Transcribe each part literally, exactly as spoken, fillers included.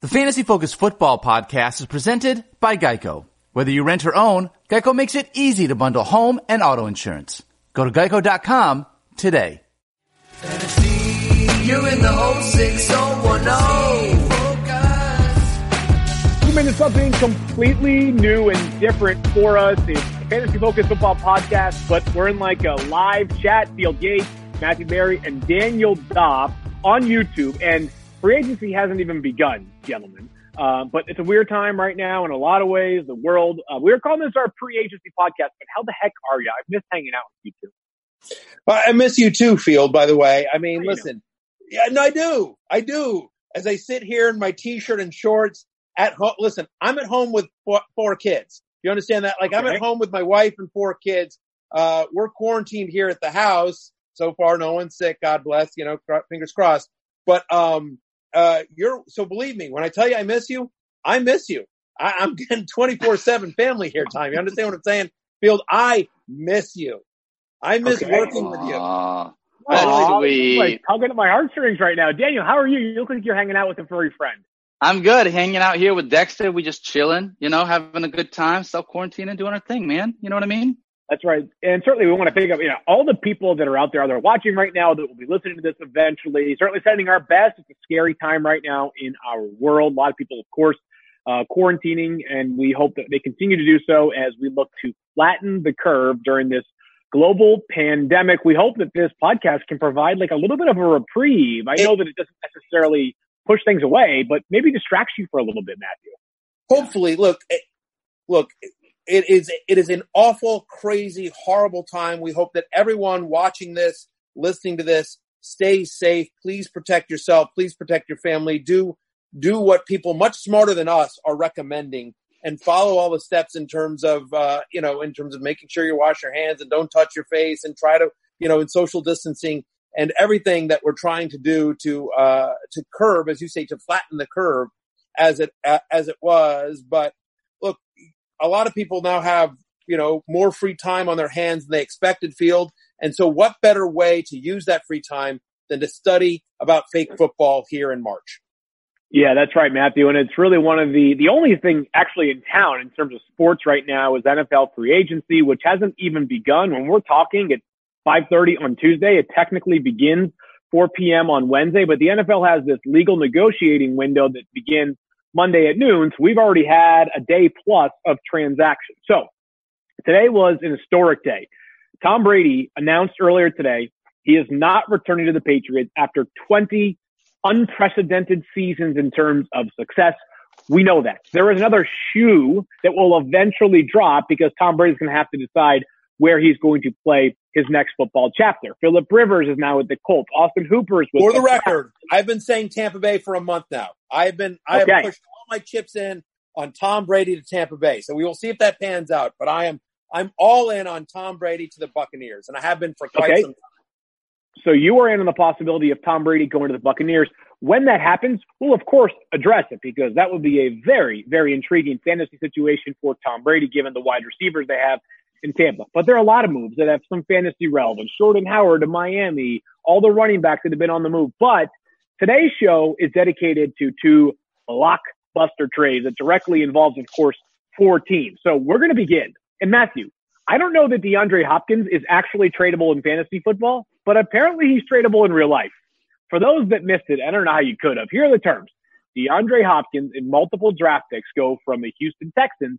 The Fantasy Focus Football Podcast is presented by Geico. Whether you rent or own, Geico makes it easy to bundle home and auto insurance. Go to geico dot com today. Fantasy, you're in the oh six oh one oh. Two minutes something completely new and different for us. It's Fantasy Focus Football Podcast, but we're in like a live chat. Field Yates, Matthew Berry, and Daniel Dopp on YouTube. And free agency hasn't even begun, gentlemen. Uh, but it's a weird time right now in a lot of ways. The world, uh, we were calling this our pre-agency podcast, but how the heck are you? I've missed hanging out with you two. Well, I miss you too, Field, by the way. I mean, How listen. Yeah, no, I do. I do. As I sit here in my t-shirt and shorts at home. Listen, I'm at home with four, four kids. You understand that? Like, okay. I'm at home with my wife and four kids. Uh, we're quarantined here at the house. So far, no one's sick. God bless, you know, fingers crossed. But, um, Uh, you're, so believe me, when I tell you I miss you, I miss you. I, I'm getting twenty-four seven family here time. You understand what I'm saying? Field, I miss you. I miss Okay. working with you. Aww. Aw, Sweet. like tugging at my heartstrings right now. Daniel, how are you? You look like you're hanging out with a furry friend. I'm good. Hanging out here with Dexter. We just chilling, you know, having a good time, self-quarantining, doing our thing, man. You know what I mean? That's right. And certainly we want to pick up, you know, all the people that are out there that are watching right now that will be listening to this eventually, certainly sending our best. It's a scary time right now in our world. A lot of people, of course, uh, quarantining, and we hope that they continue to do so as we look to flatten the curve during this global pandemic. We hope that this podcast can provide like a little bit of a reprieve. I know that it doesn't necessarily push things away, but maybe distracts you for a little bit, Matthew. Hopefully, look, look, It is, it is an awful, crazy, horrible time. We hope that everyone watching this, listening to this, stays safe. Please protect yourself. Please protect your family. Do, do what people much smarter than us are recommending and follow all the steps in terms of, uh, you know, in terms of making sure you wash your hands and don't touch your face and try to, you know, in social distancing and everything that we're trying to do to, uh, to curb, as you say, to flatten the curve as it, uh, as it was. But look, a lot of people now have, you know, more free time on their hands than they expected, Field. And so what better way to use that free time than to study about fake football here in March? Yeah, that's right, Matthew. And it's really one of the, the only thing actually in town in terms of sports right now is N F L free agency, which hasn't even begun. When we're talking at five thirty on Tuesday, it technically begins four p.m. on Wednesday, but the N F L has this legal negotiating window that begins Monday at noon. So we've already had a day plus of transactions. So today was an historic day. Tom Brady announced earlier today he is not returning to the Patriots after twenty unprecedented seasons in terms of success. We know that. There is another shoe that will eventually drop because Tom Brady's going to have to decide where he's going to play his next football chapter. Phillip Rivers is now with the Colts. Austin Hooper is with For the, the Packers. record, I've been saying Tampa Bay for a month now. I've been, I okay. have pushed all my chips in on Tom Brady to Tampa Bay. So we will see if that pans out. But I am, I'm all in on Tom Brady to the Buccaneers, and I have been for quite okay. some time. So you are in on the possibility of Tom Brady going to the Buccaneers. When that happens, we'll of course address it because that would be a very, very intriguing fantasy situation for Tom Brady given the wide receivers they have in Tampa. But there are a lot of moves that have some fantasy relevance. Jordan Howard to Miami, all the running backs that have been on the move. But today's show is dedicated to two blockbuster trades that directly involves, of course, four teams. So we're going to begin. And Matthew, I don't know that DeAndre Hopkins is actually tradable in fantasy football, but apparently he's tradable in real life. For those that missed it, I don't know how you could have. Here are the terms. DeAndre Hopkins and multiple draft picks go from the Houston Texans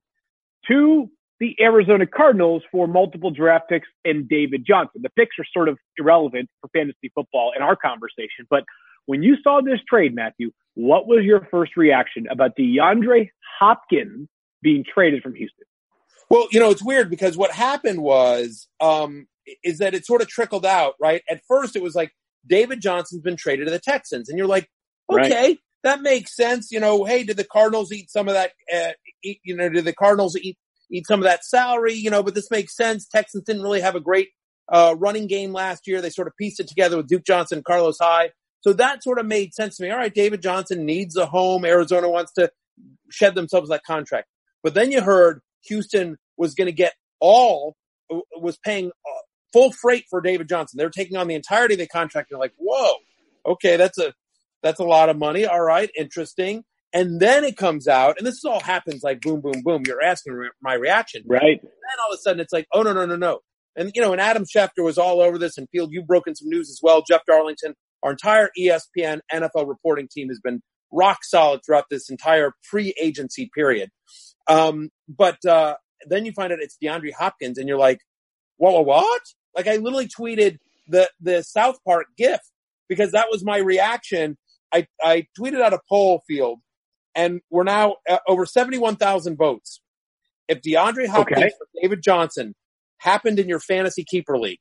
to the Arizona Cardinals for multiple draft picks and David Johnson. The picks are sort of irrelevant for fantasy football in our conversation, but when you saw this trade, Matthew, what was your first reaction about DeAndre Hopkins being traded from Houston? Well, you know, it's weird because what happened was, um, is that it sort of trickled out, right? At first it was like, David Johnson's been traded to the Texans. And you're like, okay, right. That makes sense. You know, hey, did the Cardinals eat some of that, uh, eat, you know, did the Cardinals eat, eat some of that salary? You know, but this makes sense. Texans didn't really have a great, uh, running game last year. They sort of pieced it together with Duke Johnson and Carlos Hyde. So that sort of made sense to me. All right, David Johnson needs a home. Arizona wants to shed themselves that contract. But then you heard Houston was going to get all, was paying uh, full freight for David Johnson. They're taking on the entirety of the contract. You're like, whoa, okay, that's a, that's a lot of money. All right, interesting. And then it comes out, and this all happens like boom, boom, boom. You're asking re- my reaction. Right. And then all of a sudden it's like, oh, no, no, no, no. And, you know, and Adam Schefter was all over this, and Field, you've broken some news as well. Jeff Darlington, our entire E S P N N F L reporting team has been rock solid throughout this entire pre-agency period. Um, but uh, then you find out it's DeAndre Hopkins, and you're like, what, what, what? Like, I literally tweeted the, the South Park GIF because that was my reaction. I, I tweeted out a poll, Field, and we're now uh, over seventy-one thousand votes. If DeAndre Hopkins Okay. or David Johnson happened in your fantasy keeper league,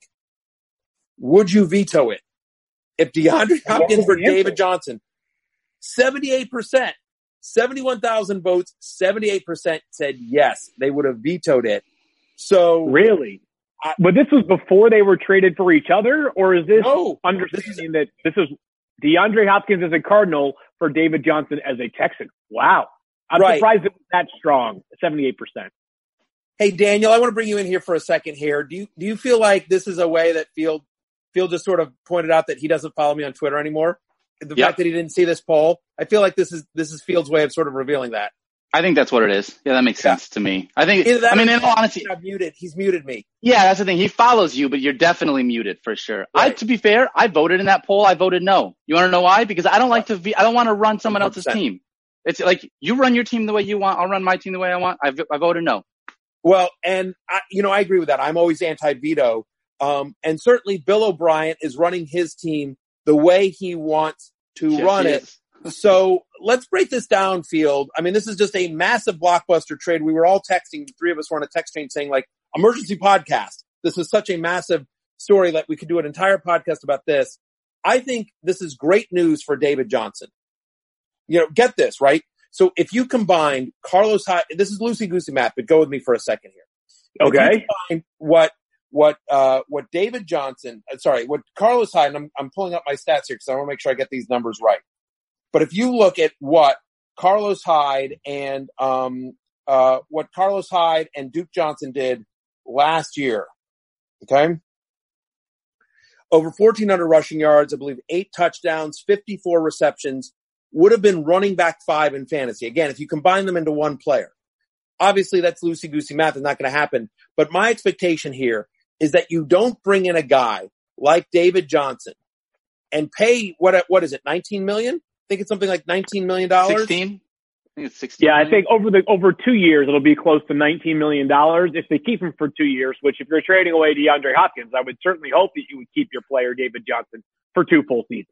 would you veto it? If DeAndre Hopkins or David Johnson, seventy-eight percent, seventy-one thousand votes, seventy-eight percent said yes, they would have vetoed it. So Really? I, but this was before they were traded for each other, or is this no, understanding this is, that this is DeAndre Hopkins as a Cardinal for David Johnson as a Texan? Wow. I'm right. surprised it was that strong, seventy-eight percent. Hey, Daniel, I want to bring you in here for a second here. Do you, do you feel like this is a way that Field, Field just sort of pointed out that he doesn't follow me on Twitter anymore? The Yep. fact that he didn't see this poll, I feel like this is, this is Field's way of sort of revealing that. I think that's what it is. Yeah, that makes Yeah. sense to me. I think, Either that I mean, or in all honesty, I've muted, he's muted me. yeah, that's the thing. He follows you, but you're definitely muted for sure. I, Right. to be fair, I voted in that poll. I voted no. You want to know why? Because I don't like to, be, I don't want to run someone one hundred else's percent. team. It's like you run your team the way you want. I'll run my team the way I want. I, I voted no. Well, and I, you know, I agree with that. I'm always anti-veto. Um, and certainly Bill O'Brien is running his team the way he wants to Yes, run he it. is. So let's break this down, Field. I mean, this is just a massive blockbuster trade. We were all texting. The three of us were on a text chain saying like, emergency podcast. This is such a massive story that we could do an entire podcast about this. I think this is great news for David Johnson. You know, get this, right? So if you combine Carlos Hyde, this is loosey-goosey math, but go with me for a second here. If you Okay. combine what, what, uh, what David Johnson, uh, sorry, what Carlos Hyde, and I'm, I'm pulling up my stats here because I want to make sure I get these numbers right. But if you look at what Carlos Hyde and, um, uh, what Carlos Hyde and Duke Johnson did last year, okay? Over fourteen hundred rushing yards, I believe eight touchdowns, fifty-four receptions, would have been running back five in fantasy. Again, if you combine them into one player. Obviously, that's loosey-goosey math. It's not going to happen. But my expectation here is that you don't bring in a guy like David Johnson and pay, what what is it, nineteen million dollars? I think it's something like nineteen million dollars. sixteen? I think it's sixteen. Yeah, I think over the over two years it'll be close to nineteen million dollars if they keep him for two years. Which, if you're trading away DeAndre Hopkins, I would certainly hope that you would keep your player David Johnson for two full seasons.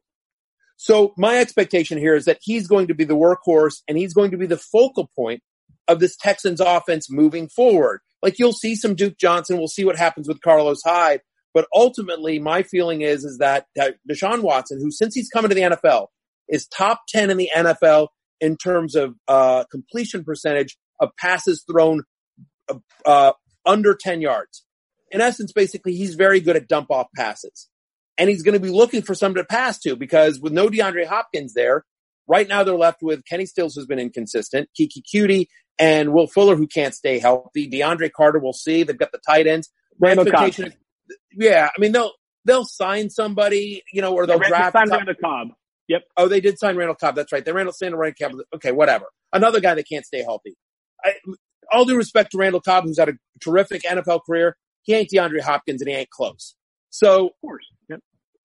So my expectation here is that he's going to be the workhorse and he's going to be the focal point of this Texans offense moving forward. Like, you'll see some Duke Johnson. We'll see what happens with Carlos Hyde. But ultimately, my feeling is, is that Deshaun Watson, who since he's come into the N F L, is top ten in the N F L in terms of uh, completion percentage of passes thrown uh, uh, under ten yards. In essence, basically, he's very good at dump-off passes. And he's going to be looking for somebody to pass to because with no DeAndre Hopkins there, right now they're left with Kenny Stills, who's been inconsistent, Kiki Cutie, and Will Fuller, who can't stay healthy. DeAndre Carter, we'll see. They've got the tight ends. Randall Cobb. Is, yeah, I mean, they'll they'll sign somebody, you know, or they'll Yeah, draft. Sign top- Randall Cobb. Yep. Oh, they did sign Randall Cobb. That's right. They Randall signed Randall Cobb. Okay, whatever. Another guy that can't stay healthy. I, all due respect to Randall Cobb, who's had a terrific N F L career, he ain't DeAndre Hopkins and he ain't close. So, Of course. Yep.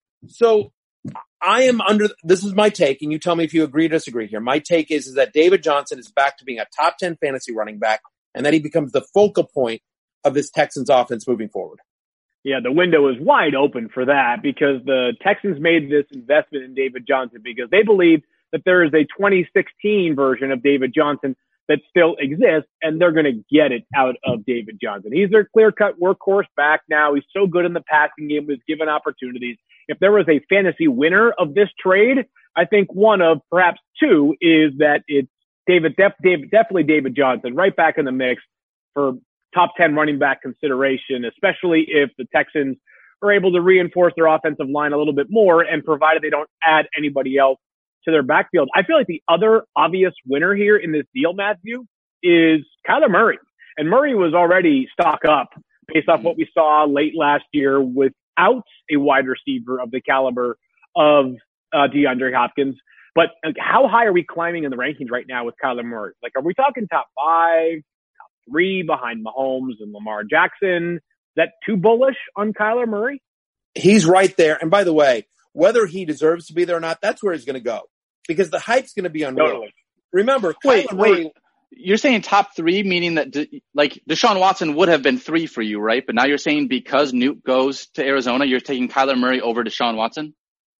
so I am under, this is my take, and you tell me if you agree or disagree here. My take is, is that David Johnson is back to being a top ten fantasy running back, and that he becomes the focal point of this Texans offense moving forward. Yeah, the window is wide open for that because the Texans made this investment in David Johnson because they believe that there is a twenty sixteen version of David Johnson that still exists, and they're going to get it out of David Johnson. He's their clear-cut workhorse back now. He's so good in the passing game, was given opportunities. If there was a fantasy winner of this trade, I think one of perhaps two is that it's David, def, David, definitely David Johnson, right back in the mix for top ten running back consideration, especially if the Texans are able to reinforce their offensive line a little bit more and provided they don't add anybody else to their backfield. I feel like the other obvious winner here in this deal, Matthew, is Kyler Murray. And Murray was already stock up based off what we saw late last year without a wide receiver of the caliber of uh, DeAndre Hopkins. But like, how high are we climbing in the rankings right now with Kyler Murray? Like, are we talking top five, top three behind Mahomes and Lamar Jackson? Is that too bullish on Kyler Murray? He's right there. And by the way, whether he deserves to be there or not, that's where he's going to go because the hype's going to be unreal. Totally. Remember, wait, Kyler Murray. Wait. You're saying top three, meaning that De- like Deshaun Watson would have been three for you, right? But now you're saying because Newt goes to Arizona, you're taking Kyler Murray over Deshaun Watson?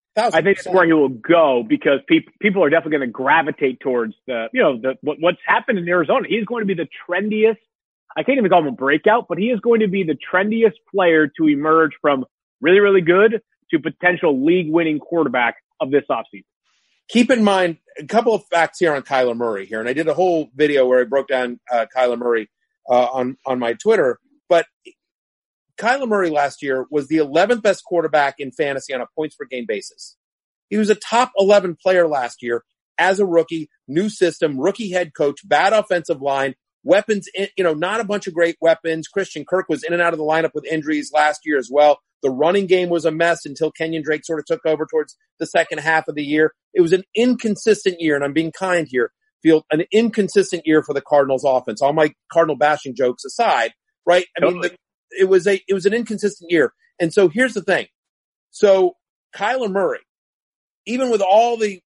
I think that's where he will go because people people are definitely going to gravitate towards the, you know, the what, what's happened in Arizona. He's going to be the trendiest. I can't even call him a breakout, but he is going to be the trendiest player to emerge from really, really good to potential league-winning quarterback of this offseason. Keep in mind a couple of facts here on Kyler Murray here, and I did a whole video where I broke down uh, Kyler Murray uh, on on my Twitter. But Kyler Murray last year was the eleventh best quarterback in fantasy on a points per game basis. He was a top eleven player last year as a rookie, new system, rookie head coach, bad offensive line, weapons. In, you know, not a bunch of great weapons. Christian Kirk was in and out of the lineup with injuries last year as well. The running game was a mess until Kenyon Drake sort of took over towards the second half of the year. It was an inconsistent year, and I'm being kind here, Field, an inconsistent year for the Cardinals offense. All my Cardinal bashing jokes aside, right? I totally. mean, the, it was a, it was an inconsistent year. And so here's the thing. So Kyler Murray, even with all the,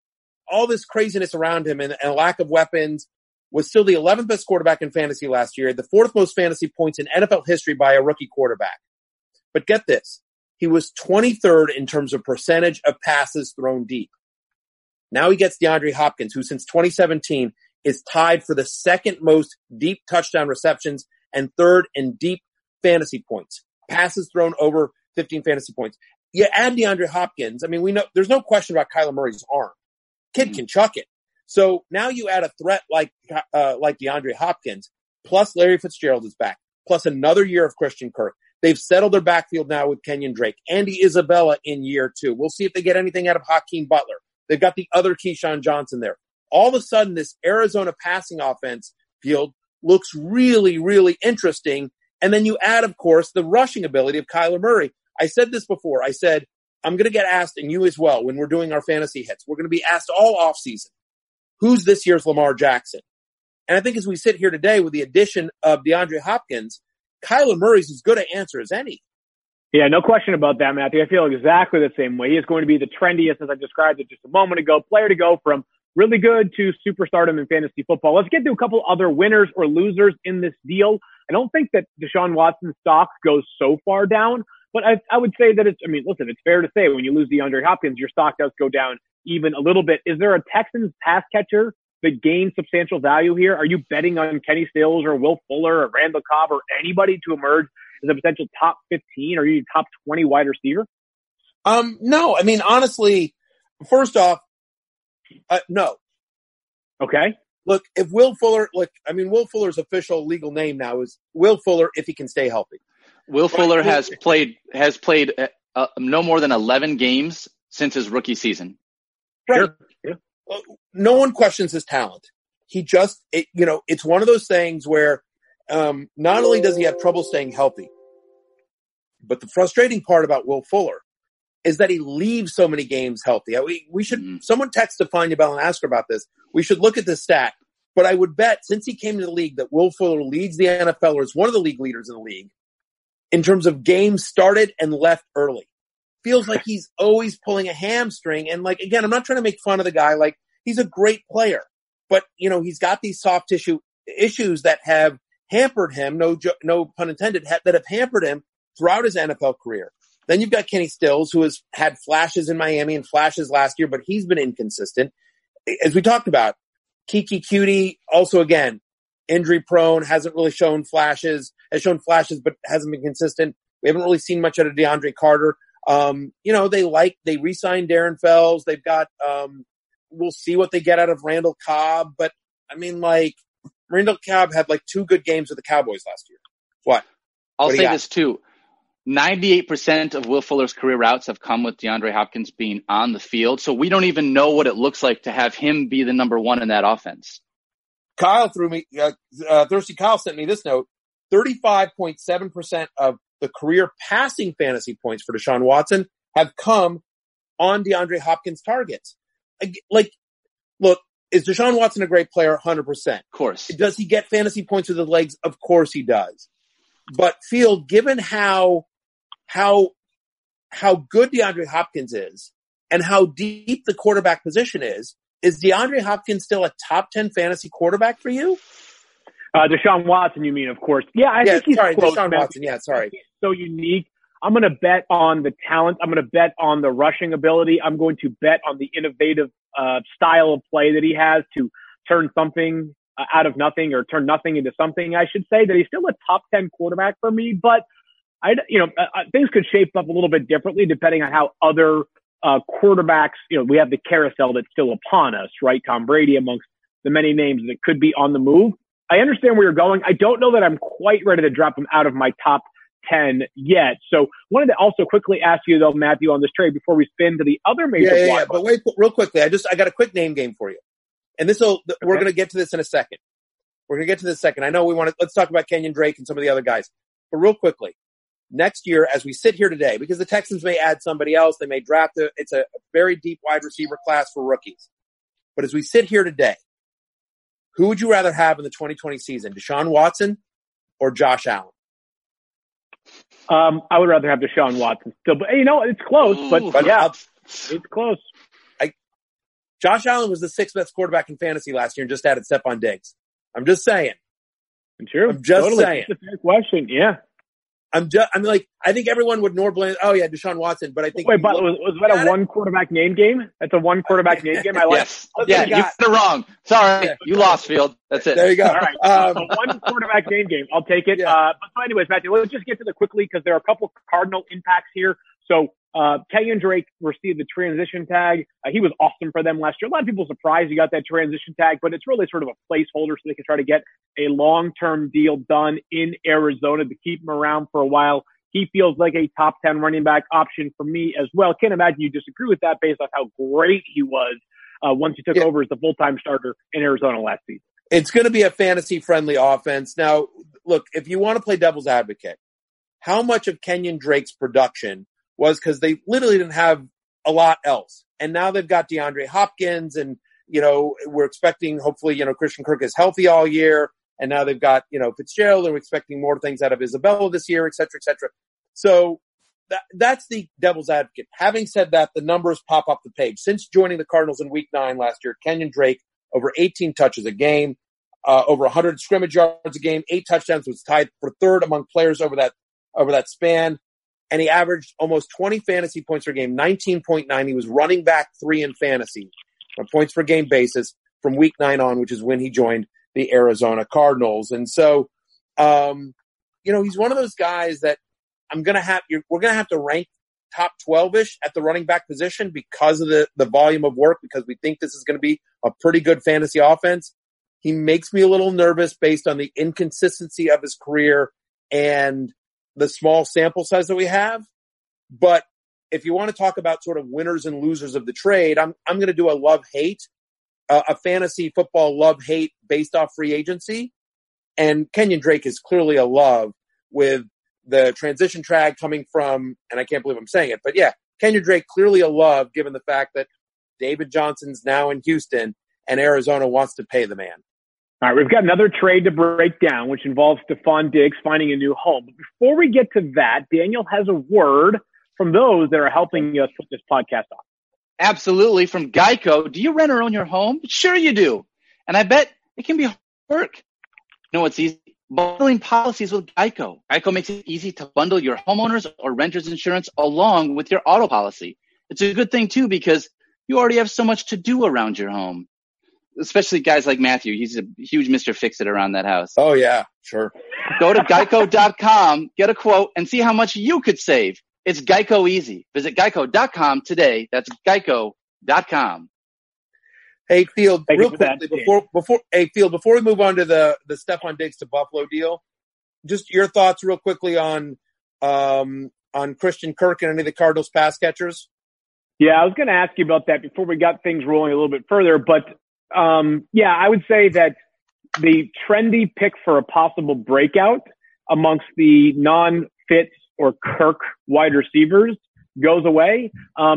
all this craziness around him and, and a lack of weapons, was still the eleventh best quarterback in fantasy last year, the fourth most fantasy points in N F L history by a rookie quarterback. But get this, he was twenty-third in terms of percentage of passes thrown deep. Now he gets DeAndre Hopkins, who since twenty seventeen is tied for the second most deep touchdown receptions and third in deep fantasy points. Passes thrown over fifteen fantasy points. You add DeAndre Hopkins, I mean, we know there's no question about Kyler Murray's arm. Kid can chuck it. So now you add a threat like uh, like DeAndre Hopkins, plus Larry Fitzgerald is back, plus another year of Christian Kirk. They've settled their backfield now with Kenyon Drake. Andy Isabella in year two. We'll see if they get anything out of Hakeem Butler. They've got the other Keyshawn Johnson there. All of a sudden, this Arizona passing offense field looks really, really interesting. And then you add, of course, the rushing ability of Kyler Murray. I said this before. I said, I'm going to get asked, and you as well, when we're doing our fantasy hits. We're going to be asked all offseason, who's this year's Lamar Jackson? And I think as we sit here today with the addition of DeAndre Hopkins, Kyler Murray's as good an answer as any. Yeah, no question about that, Matthew. I feel exactly the same way. He is going to be the trendiest, as I described it just a moment ago, player to go from really good to superstardom in fantasy football. Let's get to a couple other winners or losers in this deal. I don't think that Deshaun Watson's stock goes so far down, but I, I would say that it's, I mean, listen, it's fair to say when you lose DeAndre Hopkins, your stock does go down even a little bit. Is there a Texans pass catcher that gains substantial value here? Are you betting on Kenny Stills or Will Fuller or Randall Cobb or anybody to emerge as a potential top fifteen? Or are you top twenty wide receiver? Um, no, I mean, honestly, first off, uh, no. Okay. Look, if Will Fuller, look, I mean, Will Fuller's official legal name now is Will Fuller if he can stay healthy. Will Fuller has played, has played uh, no more than eleven games since his rookie season. Right. Sure. Yeah. No one questions his talent. He just, it, you know, it's one of those things where um, not only does he have trouble staying healthy, but the frustrating part about Will Fuller is that he leaves so many games healthy. We, we should, mm-hmm. someone text Tafania Bell and ask her about this. We should look at this stat. But I would bet since he came to the league that Will Fuller leads the N F L or is one of the league leaders in the league in terms of games started and left early. Feels like he's always pulling a hamstring. And like, again, I'm not trying to make fun of the guy. Like, he's a great player, but you know, he's got these soft tissue issues that have hampered him. No, no pun intended, ha- that have hampered him throughout his N F L career. Then you've got Kenny Stills, who has had flashes in Miami and flashes last year, but he's been inconsistent. As we talked about, Kiki Cutie, also again, injury prone, hasn't really shown flashes, has shown flashes, but hasn't been consistent. We haven't really seen much out of DeAndre Carter. Um, you know, they like, they re-signed Darren Fells. They've got, um, we'll see what they get out of Randall Cobb. But I mean, like, Randall Cobb had like two good games with the Cowboys last year. What? I'll what say this too. ninety-eight percent of Will Fuller's career routes have come with DeAndre Hopkins being on the field. So we don't even know what it looks like to have him be the number one in that offense. Kyle threw me, uh, uh, Thirsty Kyle sent me this note. thirty-five point seven percent of the career passing fantasy points for Deshaun Watson have come on DeAndre Hopkins targets. like, look, is Deshaun Watson a great player? one hundred percent. Of course. Does he get fantasy points with his legs? Of course he does. But Field, given how how how good DeAndre Hopkins is and how deep the quarterback position is, is DeAndre Hopkins still a top ten fantasy quarterback for you? Uh, Deshaun Watson, you mean, of course. Yeah, I yeah, think he's sorry, close. Deshaun man. Watson. Yeah, sorry. He's so unique. I'm going to bet on the talent. I'm going to bet on the rushing ability. I'm going to bet on the innovative uh, style of play that he has to turn something uh, out of nothing or turn nothing into something. I should say that he's still a top ten quarterback for me, but I, you know, uh, things could shape up a little bit differently depending on how other uh, quarterbacks, you know, we have the carousel that's still upon us, right? Tom Brady amongst the many names that could be on the move. I understand where you're going. I don't know that I'm quite ready to drop him out of my top ten yet. So wanted to also quickly ask you though, Matthew, on this trade before we spin to the other major. Yeah, yeah, yeah. But wait, real quickly, I just I got a quick name game for you, and this will okay. we're going to get to this in a second. We're going to get to this in a second. I know we want to. Let's talk about Kenyon Drake and some of the other guys, but real quickly, next year as we sit here today, because the Texans may add somebody else, they may draft a. It's a very deep wide receiver class for rookies, but as we sit here today, who would you rather have in the twenty twenty season, Deshaun Watson or Josh Allen? Um, I would rather have Deshaun Watson still, but you know, it's close, but, but yeah, it's close. I, Josh Allen was the sixth best quarterback in fantasy last year and just added Stephon Diggs. I'm just saying. Sure. I'm just totally. saying. It's a fair question. Yeah. I'm just, I'm like, I think everyone would normally, oh yeah, Deshaun Watson, but I think. Wait, but was, was that a one quarterback name game? That's a one quarterback name game. I like. Yes. Yeah, you got it wrong. Sorry, yeah. You lost, Field. That's it. There you go. All right. Um, so one quarterback name game. I'll take it. Yeah. Uh, but so anyways, Matthew, let's just get to the quickly because there are a couple Cardinal impacts here. So, uh, Kenyon Drake received the transition tag. Uh, he was awesome for them last year. A lot of people surprised he got that transition tag, but it's really sort of a placeholder so they can try to get a long-term deal done in Arizona to keep him around for a while. He feels like a top ten running back option for me as well. Can't imagine you disagree with that based on how great he was uh, once he took yeah. over as the full-time starter in Arizona last season. It's going to be a fantasy-friendly offense. Now, look, if you want to play devil's advocate, how much of Kenyon Drake's production was because they literally didn't have a lot else. And now they've got DeAndre Hopkins and, you know, we're expecting hopefully, you know, Christian Kirk is healthy all year. And now they've got, you know, Fitzgerald, and we're expecting more things out of Isabella this year, et cetera, et cetera. So that, that's the devil's advocate. Having said that, the numbers pop up the page. Since joining the Cardinals in week nine last year, Kenyon Drake, over eighteen touches a game, uh, over one hundred scrimmage yards a game, eight touchdowns, was tied for third among players over that, over that span. And he averaged almost twenty fantasy points per game, nineteen point nine. He was running back three in fantasy on a points per game basis from week nine on, which is when he joined the Arizona Cardinals. And so, um, you know, he's one of those guys that I'm going to have, you're, we're going to have to rank top twelve-ish at the running back position because of the, the volume of work, because we think this is going to be a pretty good fantasy offense. He makes me a little nervous based on the inconsistency of his career and the small sample size that we have. But if you want to talk about sort of winners and losers of the trade, I'm, I'm going to do a love-hate. Uh, a fantasy football love-hate based off free agency. And Kenyon Drake is clearly a love with the transition tag coming from, and I can't believe I'm saying it, but yeah, Kenyon Drake clearly a love given the fact that David Johnson's now in Houston and Arizona wants to pay the man. All right, we've got another trade to break down, which involves Stephon Diggs finding a new home. But before we get to that, Daniel has a word from those that are helping us put this podcast on. Absolutely. From Geico. Do you rent or own your home? Sure you do. And I bet it can be hard work. You know what's easy? Bundling policies with Geico. Geico makes it easy to bundle your homeowners or renters insurance along with your auto policy. It's a good thing, too, because you already have so much to do around your home. Especially guys like Matthew. He's a huge Mister Fix-It around that house. Oh, yeah, sure. Go to geico dot com, get a quote, and see how much you could save. It's Geico easy. Visit geico dot com today. That's geico dot com. Hey, Field, Thank real quickly, that, before, before, hey, Field, before we move on to the, the Stephon Diggs to Buffalo deal, just your thoughts real quickly on, um, on Christian Kirk and any of the Cardinals pass catchers. Yeah, I was going to ask you about that before we got things rolling a little bit further, but, um, yeah, I would say that the trendy pick for a possible breakout amongst the non-fit or Kirk wide receivers goes away. Um,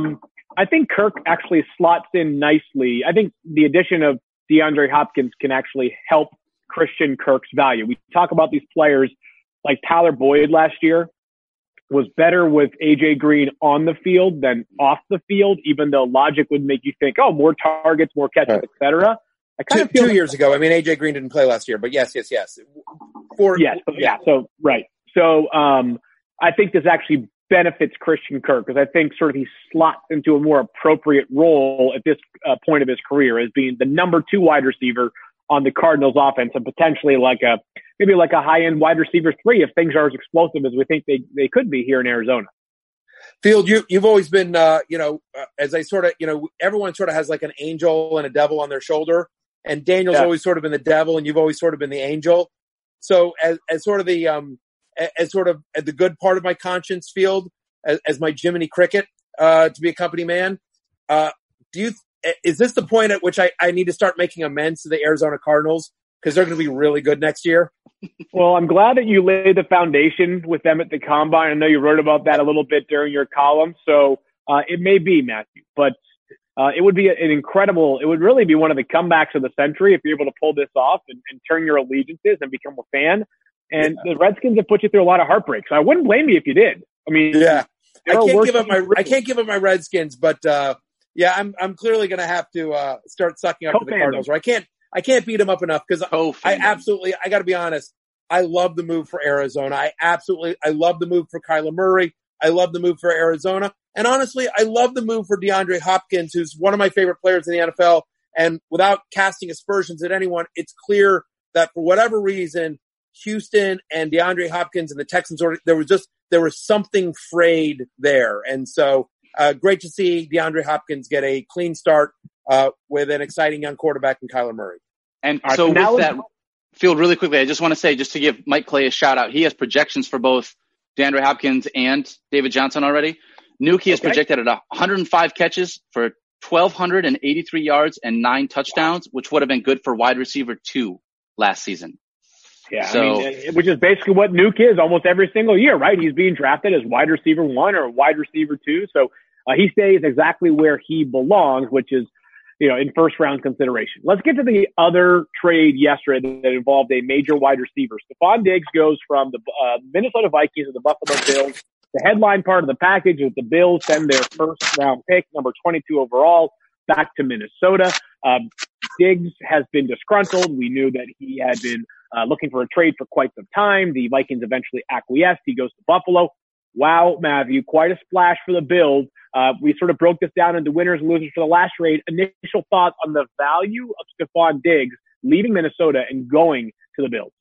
I think Kirk actually slots in nicely. I think the addition of DeAndre Hopkins can actually help Christian Kirk's value. We talk about these players like Tyler Boyd last year was better with A J Green on the field than off the field, even though logic would make you think, oh, more targets, more catches, right. et cetera. I kind two, of feel two like, years ago. I mean, A J Green didn't play last year, but yes, yes, yes. For, yes, yeah. So, right. So, um, I think this actually benefits Christian Kirk because I think sort of he slots into a more appropriate role at this uh, point of his career as being the number two wide receiver on the Cardinals offense and potentially like a, maybe like a high end wide receiver three if things are as explosive as we think they, they could be here in Arizona. Field, you, you've always been, uh, you know, uh, as I sort of, you know, everyone sort of has like an angel and a devil on their shoulder. And Daniel's yeah. always sort of been the devil and you've always sort of been the angel. So as, as sort of the, um, as sort of the good part of my conscience, Field, as, as my Jiminy Cricket, uh, to be a company man, uh, do you, is this the point at which I, I need to start making amends to the Arizona Cardinals? Because they're going to be really good next year. Well, I'm glad that you laid the foundation with them at the Combine. I know you wrote about that a little bit during your column. So uh, it may be, Matthew, but uh, it would be an incredible, it would really be one of the comebacks of the century if you're able to pull this off and, and turn your allegiances and become a fan. And yeah. the Redskins have put you through a lot of heartbreaks. So I wouldn't blame you if you did. I mean, yeah, I can't give up my, really. I can't give up my Redskins, but uh, yeah, I'm, I'm clearly going to have to uh, start sucking up to the Cardinals. Or I can't, I can't beat them up enough because I absolutely, I got to be honest. I love the move for Arizona. I absolutely, I love the move for Kyler Murray. I love the move for Arizona. And honestly, I love the move for DeAndre Hopkins, who's one of my favorite players in the N F L. And without casting aspersions at anyone, it's clear that for whatever reason, Houston and DeAndre Hopkins and the Texans, there was just, there was something frayed there. And so, uh, great to see DeAndre Hopkins get a clean start, uh, with an exciting young quarterback in Kyler Murray. And right, so with that, Field, really quickly, I just want to say, just to give Mike Clay a shout out, he has projections for both DeAndre Hopkins and David Johnson already. Nuki okay. is projected at one hundred five catches for one thousand two hundred eighty-three yards and nine touchdowns, which would have been good for wide receiver two last season. Yeah, so, I mean, which is basically what Nuke is almost every single year, right? He's being drafted as wide receiver one or wide receiver two. So uh, he stays exactly where he belongs, which is, you know, in first round consideration. Let's get to the other trade yesterday that involved a major wide receiver. Stephon Diggs goes from the uh, Minnesota Vikings to the Buffalo Bills. The headline part of the package is the Bills send their first round pick, number twenty-two overall, back to Minnesota. Um, Diggs has been disgruntled. We knew that he had been uh, looking for a trade for quite some time. The Vikings eventually acquiesced. He goes to Buffalo. Wow, Matthew, quite a splash for the Bills. Uh, we sort of broke this down into winners and losers for the last trade. Initial thoughts on the value of Stephon Diggs leaving Minnesota and going to the Bills?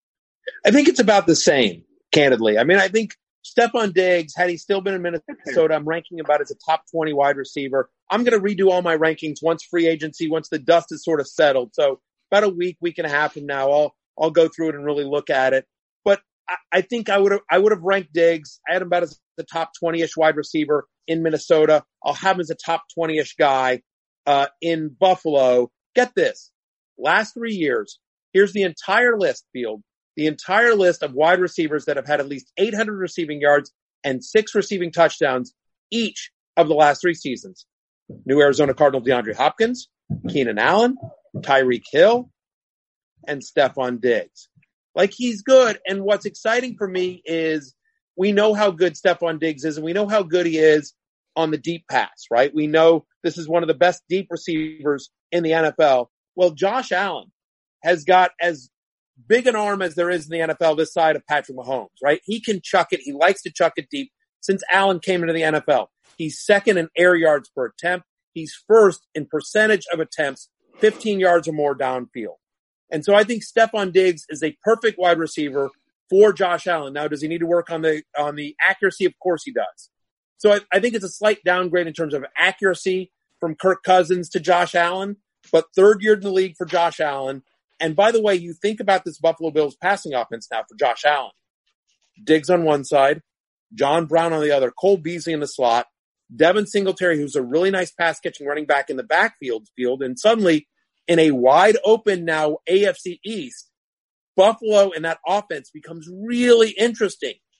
I think it's about the same, candidly. I mean, I think Stephon Diggs, had he still been in Minnesota, I'm ranking about as a top twenty wide receiver. I'm going to redo all my rankings once free agency, once the dust is sort of settled. So about a week, week and a half from now, I'll, I'll go through it and really look at it. But I, I think I would have, I would have ranked Diggs. I had him about as the top twenty-ish wide receiver in Minnesota. I'll have him as a top twenty-ish guy, uh, in Buffalo. Get this. Last three years, here's the entire list, Field. The entire list of wide receivers that have had at least eight hundred receiving yards and six receiving touchdowns each of the last three seasons. New Arizona Cardinal DeAndre Hopkins, Keenan Allen, Tyreek Hill, and Stephon Diggs. Like, he's good. And what's exciting for me is we know how good Stephon Diggs is, and we know how good he is on the deep pass, right? We know this is one of the best deep receivers in the N F L. Well, Josh Allen has got as big an arm as there is in the N F L this side of Patrick Mahomes, right? He can chuck it. He likes to chuck it deep. Since Allen came into the N F L, he's second in air yards per attempt. He's first in percentage of attempts, fifteen yards or more downfield. And so I think Stephon Diggs is a perfect wide receiver for Josh Allen. Now, does he need to work on the, on the accuracy? Of course he does. So I, I think it's a slight downgrade in terms of accuracy from Kirk Cousins to Josh Allen, but third year in the league for Josh Allen. And by the way, you think about this Buffalo Bills passing offense now for Josh Allen. Diggs on one side, John Brown on the other, Cole Beasley in the slot, Devin Singletary, who's a really nice pass-catching running back in the backfield field, and suddenly in a wide open now A F C East, Buffalo and that offense becomes really interesting.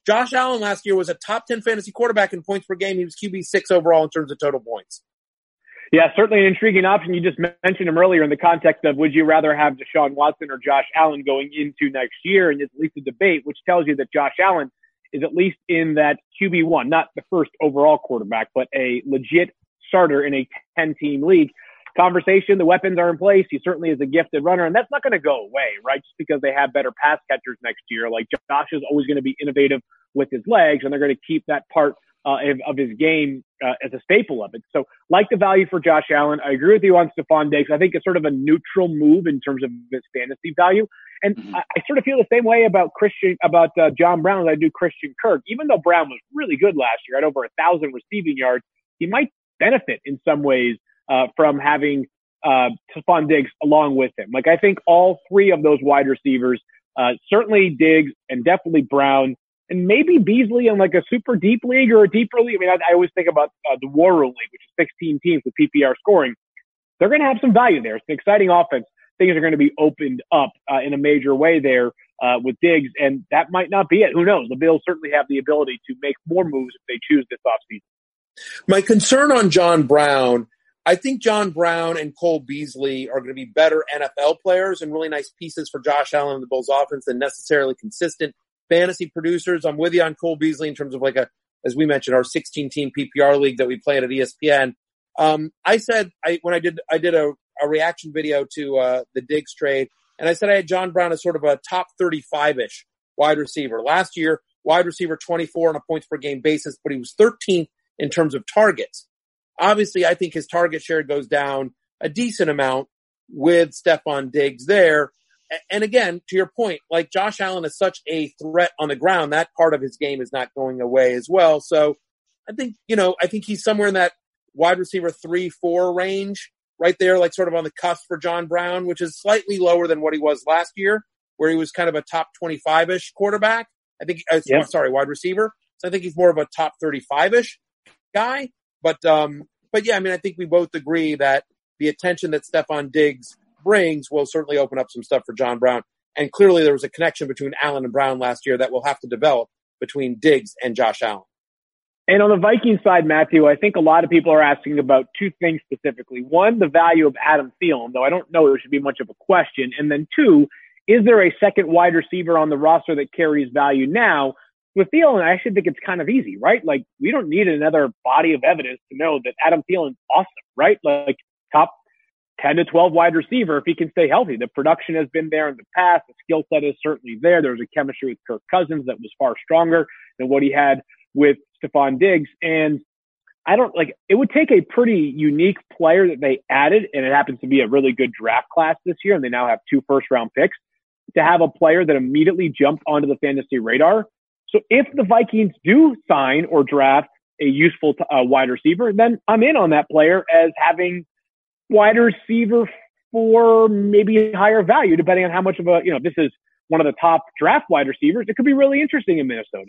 Josh Allen last year was a top ten fantasy quarterback in points per game. He was Q B six overall in terms of total points. Yeah, certainly an intriguing option. You just mentioned him earlier in the context of would you rather have Deshaun Watson or Josh Allen going into next year, and it's at least a debate, which tells you that Josh Allen is at least in that Q B one, not the first overall quarterback, but a legit starter in a ten-team league conversation. The weapons are in place. He certainly is a gifted runner, and that's not going to go away, right? Just because they have better pass catchers next year. Like, Josh is always going to be innovative with his legs, and they're going to keep that part uh, of, of his game uh, as a staple of it. So, like the value for Josh Allen, I agree with you on Stephon Diggs. I think it's sort of a neutral move in terms of his fantasy value. And mm-hmm. I, I sort of feel the same way about Christian, about uh, John Brown as I do Christian Kirk. Even though Brown was really good last year, had over a thousand receiving yards, he might benefit in some ways uh, from having uh, Stephon Diggs along with him. Like, I think all three of those wide receivers, uh, certainly Diggs and definitely Brown, and maybe Beasley in like a super deep league or a deeper league. I mean, I, I always think about uh, the War Room League, which is sixteen teams with P P R scoring. They're going to have some value there. It's an exciting offense. Things are going to be opened up uh, in a major way there uh, with Diggs, and that might not be it. Who knows? The Bills certainly have the ability to make more moves if they choose this offseason. My concern on John Brown, I think John Brown and Cole Beasley are going to be better N F L players and really nice pieces for Josh Allen and the Bills offense than necessarily consistent fantasy producers. I'm with you on Cole Beasley in terms of like a, as we mentioned, our sixteen team P P R league that we play at E S P N. Um, I said, I, when I did, I did a, a reaction video to, uh, the Diggs trade, and I said I had John Brown as sort of a top thirty-five-ish wide receiver. Last year, wide receiver twenty-four on a points per game basis, but he was thirteenth in terms of targets. Obviously, I think his target share goes down a decent amount with Stephon Diggs there. And again, to your point, like Josh Allen is such a threat on the ground, that part of his game is not going away as well. So I think, you know, I think he's somewhere in that wide receiver three, four range right there, like sort of on the cusp for John Brown, which is slightly lower than what he was last year, where he was kind of a top twenty-five-ish quarterback. I think, uh, yep. sorry, wide receiver. So I think he's more of a top thirty-five-ish guy. But, um, but yeah, I mean, I think we both agree that the attention that Stephon Diggs brings will certainly open up some stuff for John Brown. And clearly there was a connection between Allen and Brown last year that will have to develop between Diggs and Josh Allen. And on the Vikings side, Matthew, I think a lot of people are asking about two things specifically. One, the value of Adam Thielen, though I don't know there should be much of a question. And then two, is there a second wide receiver on the roster that carries value now? With Thielen, I actually think it's kind of easy, right? Like, we don't need another body of evidence to know that Adam Thielen's awesome, right? Like, top ten to twelve wide receiver if he can stay healthy. The production has been there in the past. The skill set is certainly there. There's a chemistry with Kirk Cousins that was far stronger than what he had with Stephon Diggs. And I don't like, it would take a pretty unique player that they added, and it happens to be a really good draft class this year, and they now have two first round picks, to have a player that immediately jumped onto the fantasy radar. So if the Vikings do sign or draft a useful uh, wide receiver, then I'm in on that player as having wide receiver for maybe higher value, depending on how much of a, you know, this is one of the top draft wide receivers. It could be really interesting in Minnesota.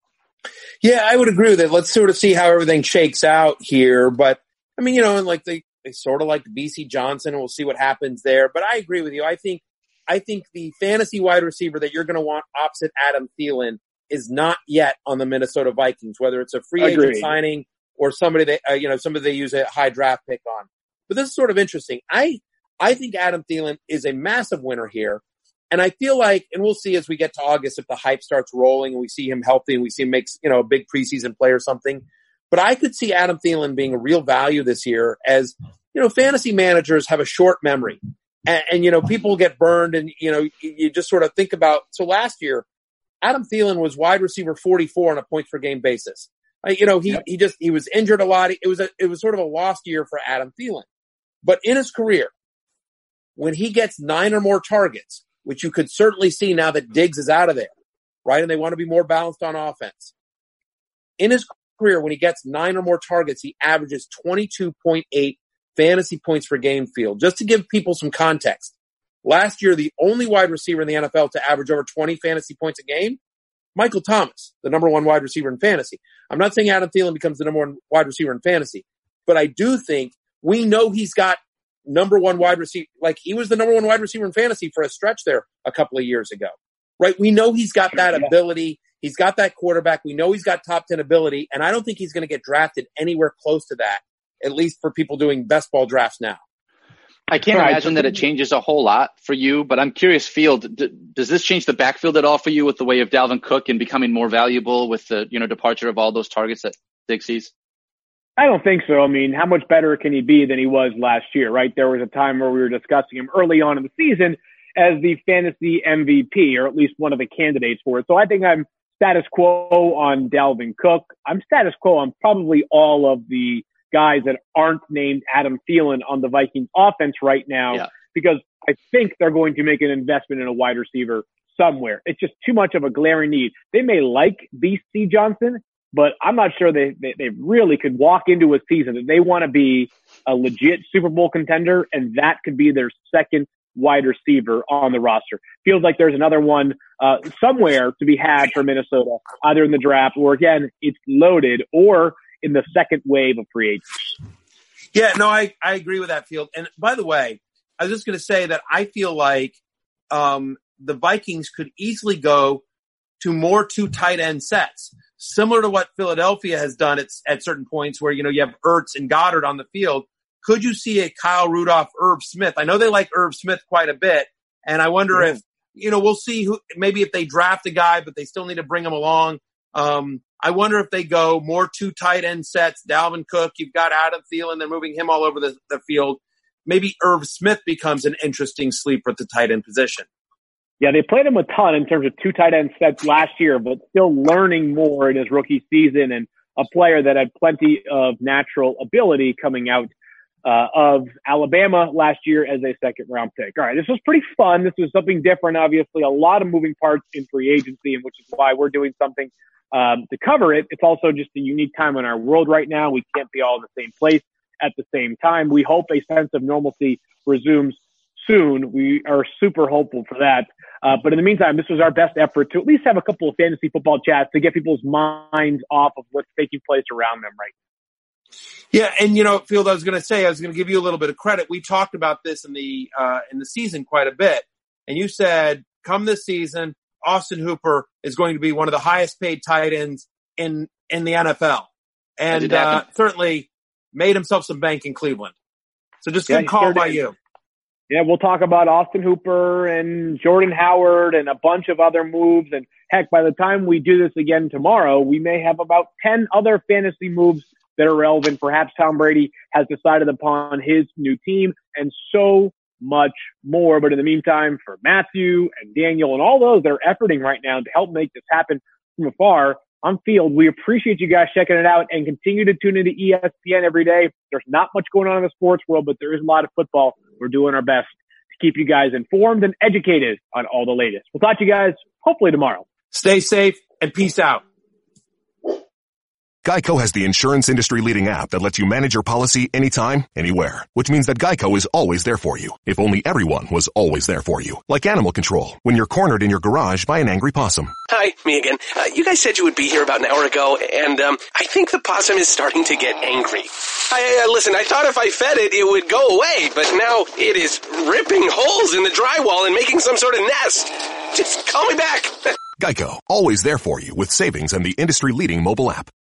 Yeah, I would agree with it. Let's sort of see how everything shakes out here. But I mean, you know, and like they, they sort of like B C Johnson, and we'll see what happens there. But I agree with you. I think, I think the fantasy wide receiver that you're going to want opposite Adam Thielen is not yet on the Minnesota Vikings, whether it's a free agent Agreed. signing or somebody that, uh, you know, somebody they use a high draft pick on. But this is sort of interesting. I, I think Adam Thielen is a massive winner here. And I feel like, and we'll see as we get to August if the hype starts rolling and we see him healthy and we see him make, you know, a big preseason play or something. But I could see Adam Thielen being a real value this year as, you know, fantasy managers have a short memory. And, and you know, people get burned and, you know, you, you just sort of think about, so last year, Adam Thielen was wide receiver forty-four on a points per game basis. Uh, you know, he, yep. he just, he was injured a lot. It was a, it was sort of a lost year for Adam Thielen. But in his career, when he gets nine or more targets, which you could certainly see now that Diggs is out of there, right? And they want to be more balanced on offense. In his career, when he gets nine or more targets, he averages twenty-two point eight fantasy points per game field. Just to give people some context, last year, the only wide receiver in the N F L to average over twenty fantasy points a game, Michael Thomas, the number one wide receiver in fantasy. I'm not saying Adam Thielen becomes the number one wide receiver in fantasy, but I do think we know he's got number one wide receiver. Like, he was the number one wide receiver in fantasy for a stretch there a couple of years ago, right? We know he's got that ability. He's got that quarterback. We know he's got top ten ability, and I don't think he's going to get drafted anywhere close to that, at least for people doing best ball drafts now. I can't right. imagine that it changes a whole lot for you, but I'm curious, Field, d- does this change the backfield at all for you with the way of Dalvin Cook and becoming more valuable with the, you know, departure of all those targets that Dig sees? I don't think so. I mean, how much better can he be than he was last year, right? There was a time where we were discussing him early on in the season as the fantasy M V P, or at least one of the candidates for it. So I think I'm status quo on Dalvin Cook. I'm status quo on probably all of the guys that aren't named Adam Thielen on the Vikings offense right now, yeah. because I think they're going to make an investment in a wide receiver somewhere. It's just too much of a glaring need. They may like B C Johnson, but I'm not sure they, they, they really could walk into a season that they want to be a legit Super Bowl contender, and that could be their second wide receiver on the roster. Feels like there's another one uh, somewhere to be had for Minnesota, either in the draft or, again, it's loaded, or in the second wave of free agents. Yeah, no, I, I agree with that, Field. And by the way, I was just going to say that I feel like um, the Vikings could easily go to more two tight end sets, similar to what Philadelphia has done at, at certain points where, you know, you have Ertz and Goddard on the field. Could you see a Kyle Rudolph, Irv Smith? I know they like Irv Smith quite a bit, and I wonder yeah. if, you know, we'll see who, maybe if they draft a guy, but they still need to bring him along. Um, I wonder if they go more two tight end sets. Dalvin Cook, you've got Adam Thielen, they're moving him all over the, the field. Maybe Irv Smith becomes an interesting sleeper at the tight end position. Yeah, they played him a ton in terms of two tight end sets last year, but still learning more in his rookie season, and a player that had plenty of natural ability coming out uh, of Alabama last year as a second round pick. All right, this was pretty fun. This was something different, obviously. A lot of moving parts in free agency, and which is why we're doing something um, to cover it. It's also just a unique time in our world right now. We can't be all in the same place at the same time. We hope a sense of normalcy resumes soon. We are super hopeful for that. Uh, but in the meantime, this was our best effort to at least have a couple of fantasy football chats to get people's minds off of what's taking place around them right now. Yeah, and you know, Field, I was going to say, I was going to give you a little bit of credit. We talked about this in the uh, in the season quite a bit, and you said, come this season, Austin Hooper is going to be one of the highest paid tight ends in in the N F L, and uh, certainly made himself some bank in Cleveland. So just good yeah, call sure by did. you. Yeah, we'll talk about Austin Hooper and Jordan Howard and a bunch of other moves. And heck, by the time we do this again tomorrow, we may have about ten other fantasy moves that are relevant. Perhaps Tom Brady has decided upon his new team, and so much more. But in the meantime, for Matthew and Daniel and all those that are efforting right now to help make this happen from afar on Field, we appreciate you guys checking it out, and continue to tune into E S P N every day. There's not much going on in the sports world, but there is a lot of football. We're doing our best to keep you guys informed and educated on all the latest. We'll talk to you guys hopefully tomorrow. Stay safe and peace out. Geico has the insurance industry-leading app that lets you manage your policy anytime, anywhere. Which means that Geico is always there for you, if only everyone was always there for you. Like animal control, when you're cornered in your garage by an angry possum. Hi, me again. Uh, you guys said you would be here about an hour ago, and um, I think the possum is starting to get angry. I, uh, listen, I thought if I fed it, it would go away, but now it is ripping holes in the drywall and making some sort of nest. Just call me back. Geico, always there for you with savings and the industry-leading mobile app.